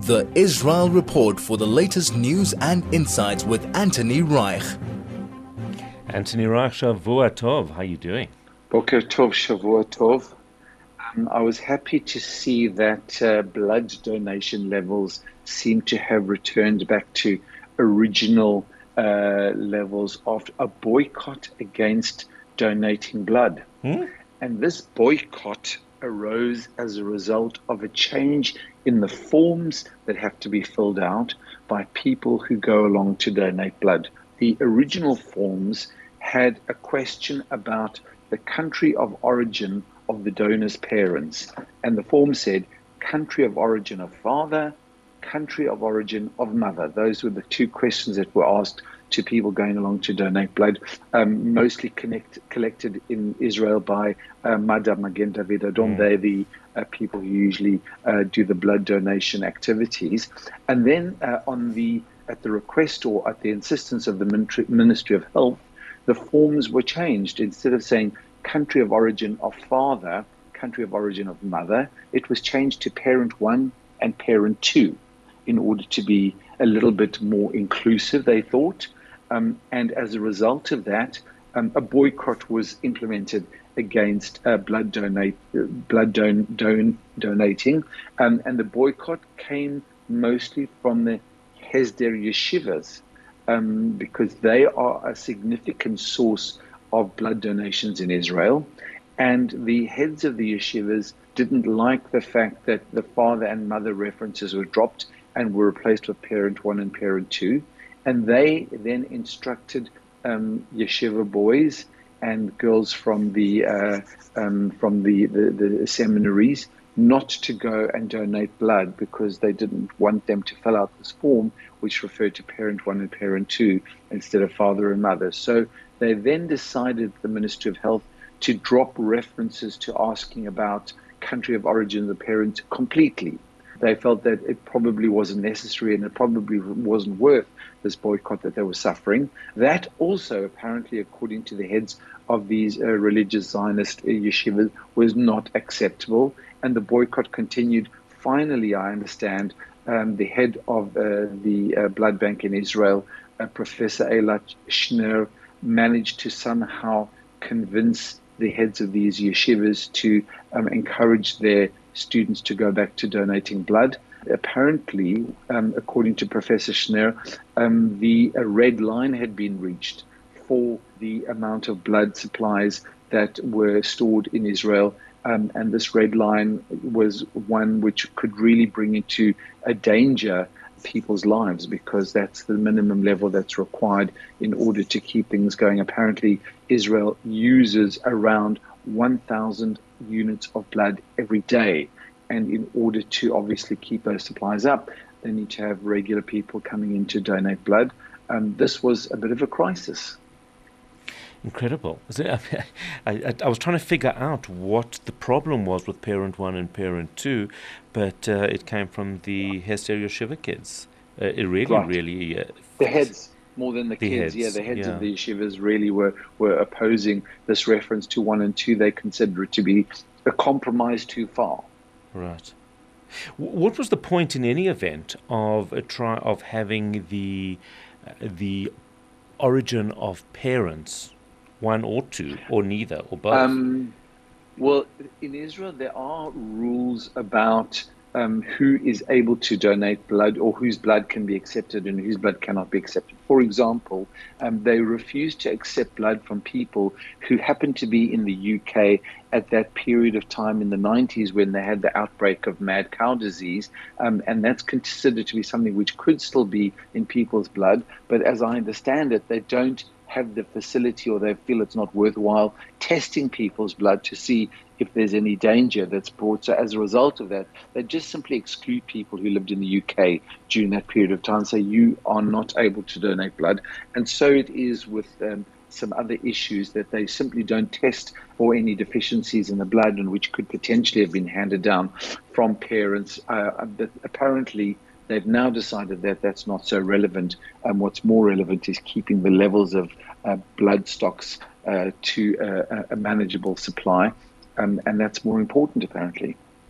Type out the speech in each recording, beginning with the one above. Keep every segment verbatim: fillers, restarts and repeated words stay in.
The Israel Report for the latest news and insights with Anthony Reich. Anthony Reich, Shavua Tov, how are you doing? Boker Tov, Shavua Tov. Um, I was happy to see that uh, blood donation levels seem to have returned back to original uh, levels of a boycott against donating blood. Hmm? And this boycott arose as a result of a change in the forms that have to be filled out by people who go along to donate blood. The original forms had a question about the country of origin of the donor's parents. And the form said, country of origin of father, country of origin of mother. Those were the two questions that were asked to people going along to donate blood, um, mostly connect, collected in Israel by uh, Madam Magen David Adom. Mm. They're the uh, people who usually uh, do the blood donation activities. And then uh, on the at the request or at the insistence of the Ministry of Health, the forms were changed. Instead of saying country of origin of father, country of origin of mother, it was changed to parent one and parent two in order to be a little bit more inclusive, they thought. Um, and as a result of that, um, a boycott was implemented against uh, blood donate, uh, blood don, don, donating. Um, and the boycott came mostly from the Hesder yeshivas, um, because they are a significant source of blood donations in Israel. And the heads of the yeshivas didn't like the fact that the father and mother references were dropped and were replaced with parent one and parent two. And they then instructed um, yeshiva boys and girls from the uh, um, from the, the, the seminaries not to go and donate blood because they didn't want them to fill out this form, which referred to parent one and parent two instead of father and mother. So they then decided, the Ministry of Health, to drop references to asking about country of origin of the parent completely. They felt that it probably wasn't necessary and it probably wasn't worth this boycott that they were suffering. That also, apparently, according to the heads of these uh, religious Zionist uh, yeshivas, was not acceptable. And the boycott continued. Finally, I understand, um, the head of uh, the uh, blood bank in Israel, uh, Professor Eilat Schneer, managed to somehow convince the heads of these yeshivas to um, encourage their students to go back to donating blood. Apparently, um, according to Professor Schneer, um, the uh, red line had been reached for the amount of blood supplies that were stored in Israel. Um, and this red line was one which could really bring into a danger people's lives, because that's the minimum level that's required in order to keep things going. Apparently, Israel uses around one thousand units of blood every day. And in order to obviously keep those supplies up, they need to have regular people coming in to donate blood. Um, this was a bit of a crisis. Incredible. I, I, I was trying to figure out what the problem was with parent one and parent two, but uh, it came from the Hesder Yeshiva kids. Uh, it really, right. really... Uh, the heads, more than the, the kids. Heads, yeah, the heads yeah. of the yeshivas really were, were opposing this reference to one and two. They consider it to be a compromise too far. Right. What was the point in any event of a try of having the uh, the origin of parents, one or two, or neither, or both? Um, well, in Israel, there are rules about um, who is able to donate blood, or whose blood can be accepted and whose blood cannot be accepted. For example, um, they refuse to accept blood from people who happen to be in the U K at that period of time in the nineties when they had the outbreak of mad cow disease. Um, and that's considered to be something which could still be in people's blood. But as I understand it, they don't have the facility, or they feel it's not worthwhile testing people's blood to see if there's any danger that's brought. So as a result of that, they just simply exclude people who lived in the U K during that period of time, so you are not able to donate blood. And so it is with um, some other issues, that they simply don't test for any deficiencies in the blood, and which could potentially have been handed down from parents. Uh, but apparently, they've now decided that that's not so relevant. And what's more relevant is keeping the levels of uh, blood stocks uh, to uh, a manageable supply. Um, and that's more important, apparently.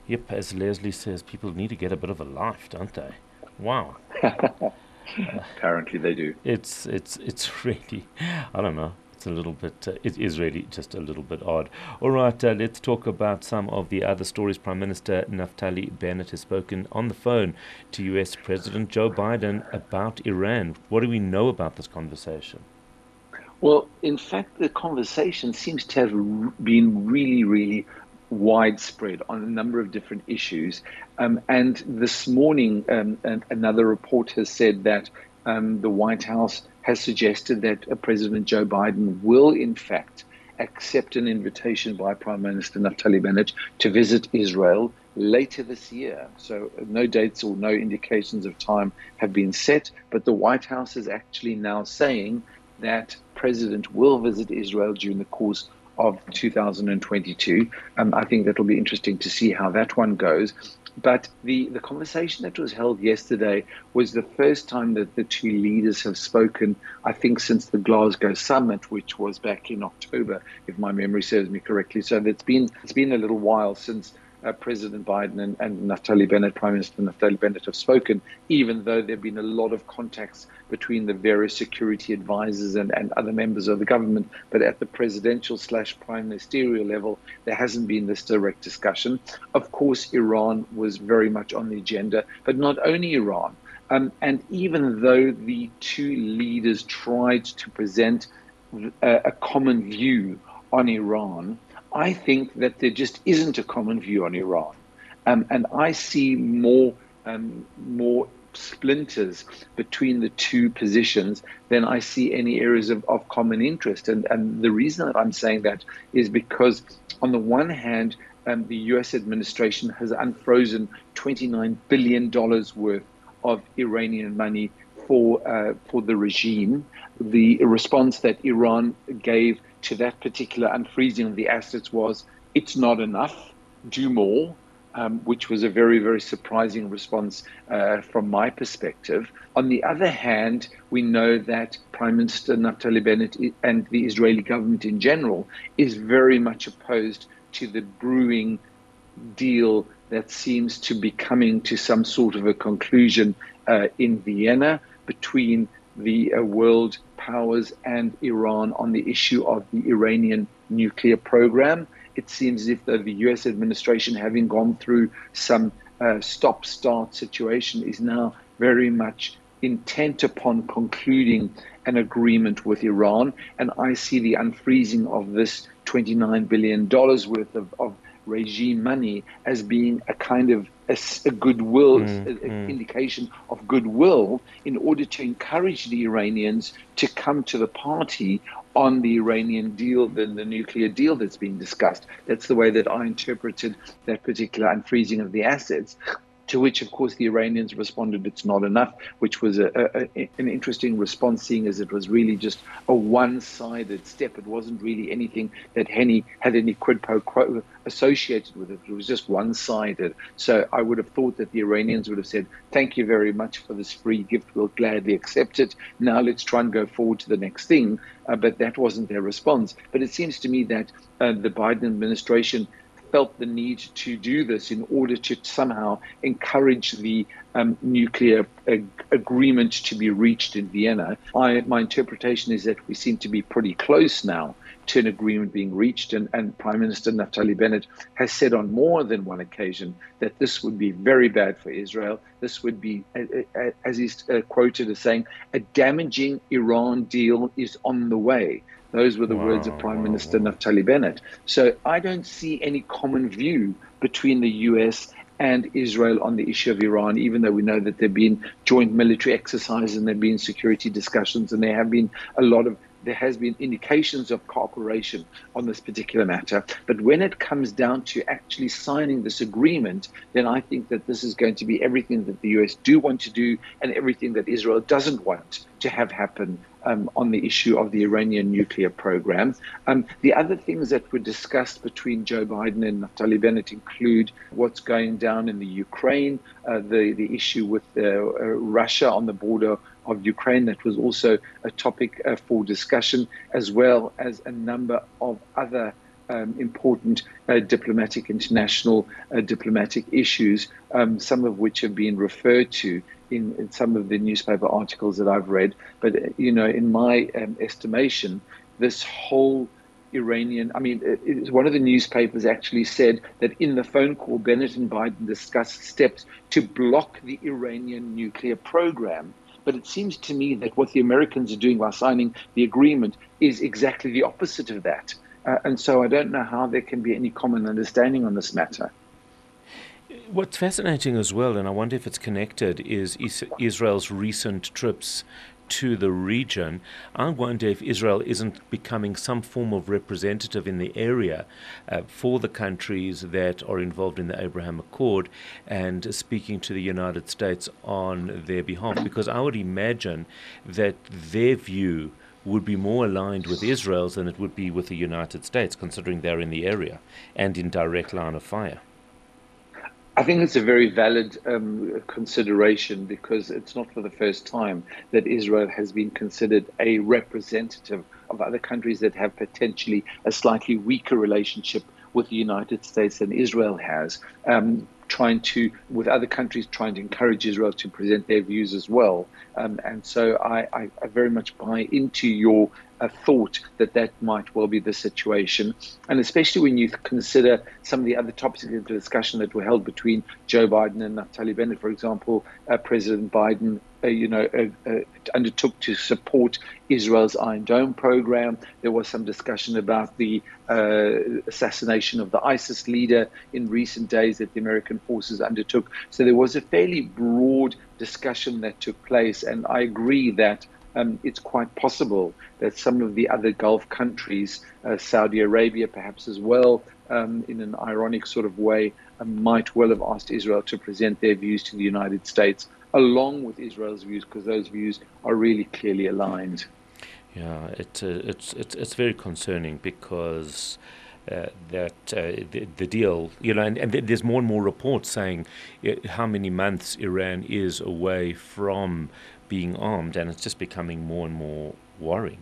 Yep, as Leslie says, people need to get a bit of a life, don't they? Wow. Apparently they do. It's it's it's really, I don't know. It's a little bit. Uh, it is really just a little bit odd. All right, uh, let's talk about some of the other stories. Prime Minister Naftali Bennett has spoken on the phone to U S President Joe Biden about Iran. What do we know about this conversation? Well, in fact, the conversation seems to have r- been really, really widespread on a number of different issues. Um, and this morning, um, an, another report has said that um, the White House has suggested that uh, President Joe Biden will, in fact, accept an invitation by Prime Minister Naftali Bennett to visit Israel later this year. So uh, no dates or no indications of time have been set, but the White House is actually now saying that President will visit Israel during the course of two thousand twenty-two. Um, I think that'll be interesting to see how that one goes. But the, the conversation that was held yesterday was the first time that the two leaders have spoken, I think, since the Glasgow summit, which was back in October, if my memory serves me correctly. So it's been it's been a little while since uh, President Biden and, and Naftali Bennett, Prime Minister Naftali Bennett, have spoken, even though there have been a lot of contacts between the various security advisors and, and other members of the government. But at the presidential slash prime ministerial level, there hasn't been this direct discussion. Of course, Iran was very much on the agenda, but not only Iran. Um, and even though the two leaders tried to present a, a common view on Iran, I think that there just isn't a common view on Iran. Um, and I see more, um, more splinters between the two positions than I see any areas of, of common interest. And, and the reason that I'm saying that is because, on the one hand, um, the U S administration has unfrozen twenty-nine billion dollars worth of Iranian money for uh, for the regime. The response that Iran gave to that particular unfreezing of the assets was, it's not enough, do more. Um, which was a very, very surprising response uh, from my perspective. On the other hand, we know that Prime Minister Naftali Bennett and the Israeli government in general is very much opposed to the brewing deal that seems to be coming to some sort of a conclusion uh, in Vienna between the uh, world powers and Iran on the issue of the Iranian nuclear program. It seems as if the, the U S administration, having gone through some uh, stop-start situation, is now very much intent upon concluding an agreement with Iran. And I see the unfreezing of this twenty-nine billion dollars worth of, of regime money as being a kind of a, a goodwill, Mm, a, a mm. indication of goodwill in order to encourage the Iranians to come to the party on the Iranian deal, the, the nuclear deal that's being discussed. That's the way that I interpreted that particular unfreezing of the assets. To which, of course, the Iranians responded, it's not enough, which was a, a, a, an interesting response, seeing as it was really just a one-sided step. It wasn't really anything that Henny had any quid pro quo associated with it. It was just one-sided. So I would have thought that the Iranians would have said, thank you very much for this free gift. We'll gladly accept it. Now let's try and go forward to the next thing. Uh, but that wasn't their response. But it seems to me that uh, the Biden administration felt the need to do this in order to somehow encourage the um, nuclear ag- agreement to be reached in Vienna. I, my interpretation is that we seem to be pretty close now to an agreement being reached, and, and Prime Minister Naftali Bennett has said on more than one occasion that this would be very bad for Israel. This would be, as he's quoted as saying, a damaging Iran deal is on the way. Those were the Wow, words of Prime wow, Minister wow. Naftali Bennett. So I don't see any common view between the U S and Israel on the issue of Iran, even though we know that there have been joint military exercises and there have been security discussions, and there have been a lot of there has been indications of cooperation on this particular matter. But when it comes down to actually signing this agreement, then I think that this is going to be everything that the U S do want to do and everything that Israel doesn't want to have happen um, on the issue of the Iranian nuclear program. Um, the other things that were discussed between Joe Biden and Naftali Bennett include what's going down in the Ukraine, uh, the, the issue with uh, uh, Russia on the border of Ukraine. That was also a topic uh, for discussion, as well as a number of other um, important uh, diplomatic, international uh, diplomatic issues, um, some of which have been referred to in, in some of the newspaper articles that I've read. But, uh, you know, in my um, estimation, this whole Iranian, I mean, it, it, one of the newspapers actually said that in the phone call, Bennett and Biden discussed steps to block the Iranian nuclear program. But it seems to me that what the Americans are doing by signing the agreement is exactly the opposite of that. Uh, and so I don't know how there can be any common understanding on this matter. What's fascinating as well, and I wonder if it's connected, is is Israel's recent trips to the region. I wonder if Israel isn't becoming some form of representative in the area uh, for the countries that are involved in the Abraham Accord and speaking to the United States on their behalf, because I would imagine that their view would be more aligned with Israel's than it would be with the United States, considering they're in the area and in direct line of fire. I think it's a very valid um, consideration, because it's not for the first time that Israel has been considered a representative of other countries that have potentially a slightly weaker relationship with the United States than Israel has, um, trying to, with other countries, trying to encourage Israel to present their views as well. Um, and so I, I, I very much buy into your uh, thought that that might well be the situation. And especially when you consider some of the other topics of discussion that were held between Joe Biden and Naftali Bennett. For example, uh, President Biden Uh, you know, uh, uh, undertook to support Israel's Iron Dome program. There was some discussion about the uh, assassination of the ISIS leader in recent days that the American forces undertook. So there was a fairly broad discussion that took place. And I agree that um, it's quite possible that some of the other Gulf countries, uh, Saudi Arabia perhaps as well, um, in an ironic sort of way, uh, might well have asked Israel to present their views to the United States, along with Israel's views, because those views are really clearly aligned. Yeah, it, uh, it's it's it's very concerning, because uh, that uh, the, the deal, you know, and, and there's more and more reports saying uh, how many months Iran is away from being armed, and it's just becoming more and more worrying.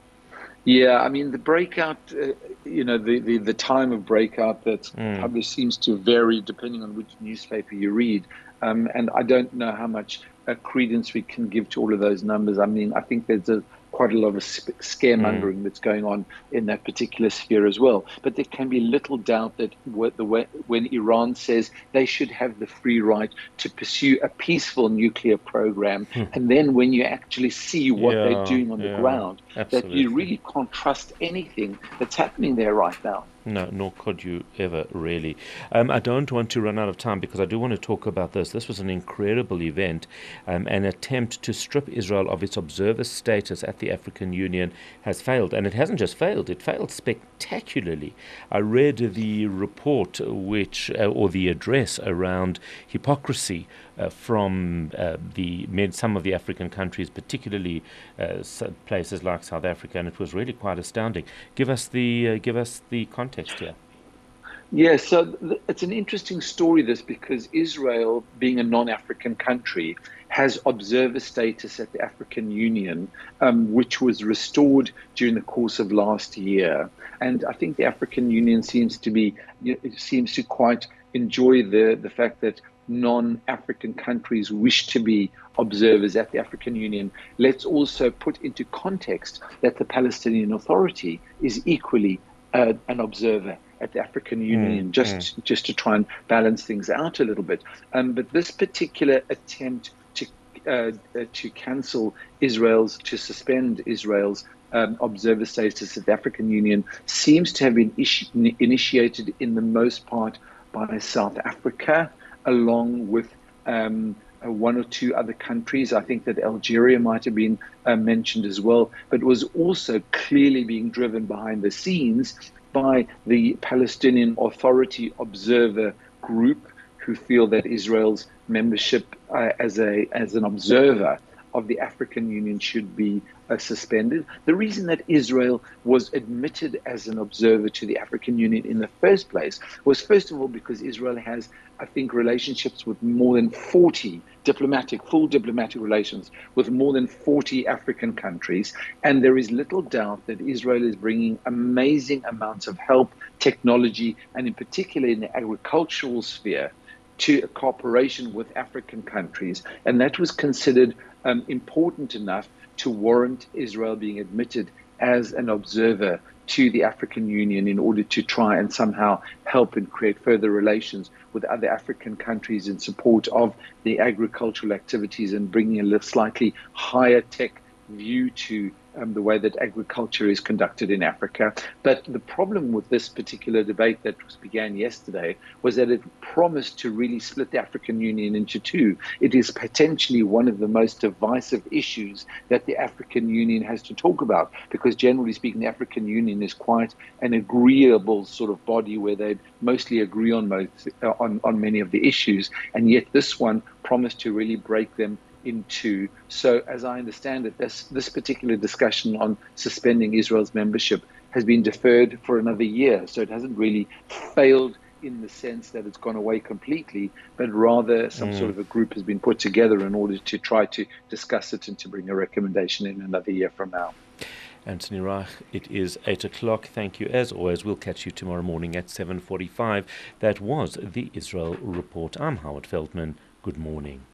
Yeah, I mean, the breakout, uh, you know, the, the, the time of breakout that's mm. published seems to vary depending on which newspaper you read. Um, and I don't know how much uh, credence we can give to all of those numbers. I mean, I think there's a, quite a lot of sp- scaremongering mm. that's going on in that particular sphere as well. But there can be little doubt that what the way, when Iran says they should have the free right to pursue a peaceful nuclear program, mm. and then when you actually see what yeah, they're doing on yeah, the ground, absolutely. that you really can't trust anything that's happening there right now. No, nor could you ever, really. Um, I don't want to run out of time, because I do want to talk about this. This was an incredible event. Um, an attempt to strip Israel of its observer status at the African Union has failed. And it hasn't just failed, it failed spectacularly. I read the report, which, uh, or the address around hypocrisy uh, from uh, the some of the African countries, particularly uh, places like South Africa, and it was really quite astounding. Give us the uh, give us the context here. Yeah, so th- it's an interesting story, this, because Israel, being a non-African country, has observer status at the African Union, um, which was restored during the course of last year. And I think the African Union seems to be, you know, it seems to quite enjoy the, the fact that non-African countries wish to be observers at the African Union. Let's also put into context that the Palestinian Authority is equally uh, an observer at the African Union, mm, just mm. just to try and balance things out a little bit. Um, but this particular attempt to uh, uh, to cancel Israel's, to suspend Israel's um, observer status at the African Union seems to have been ishi- initiated in the most part by South Africa, along with um, uh, one or two other countries. I think that Algeria might have been uh, mentioned as well, but was also clearly being driven behind the scenes by the Palestinian Authority Observer Group, who feel that Israel's membership uh, as a as an observer of the African Union should be uh, suspended. The reason that Israel was admitted as an observer to the African Union in the first place was, first of all, because Israel has, I think, relationships with more than forty diplomatic, full diplomatic relations with more than forty African countries. And there is little doubt that Israel is bringing amazing amounts of help, technology, and in particular in the agricultural sphere, to a cooperation with African countries. And that was considered um, important enough to warrant Israel being admitted as an observer to the African Union in order to try and somehow help and create further relations with other African countries in support of the agricultural activities and bringing a slightly higher tech view to um, the way that agriculture is conducted in Africa. But the problem with this particular debate that was began yesterday was that it promised to really split the African Union into two. It is potentially one of the most divisive issues that the African Union has to talk about, because generally speaking, the African Union is quite an agreeable sort of body where they mostly agree on most, uh, on, on many of the issues, and yet this one promised to really break them into. So as I understand it, this, this particular discussion on suspending Israel's membership has been deferred for another year. So it hasn't really failed in the sense that it's gone away completely, but rather some mm. sort of a group has been put together in order to try to discuss it and to bring a recommendation in another year from now. Anthony Reich, it is eight o'clock. Thank you as always. We'll catch you tomorrow morning at seven forty-five. That was the Israel Report. I'm Howard Feldman. Good morning.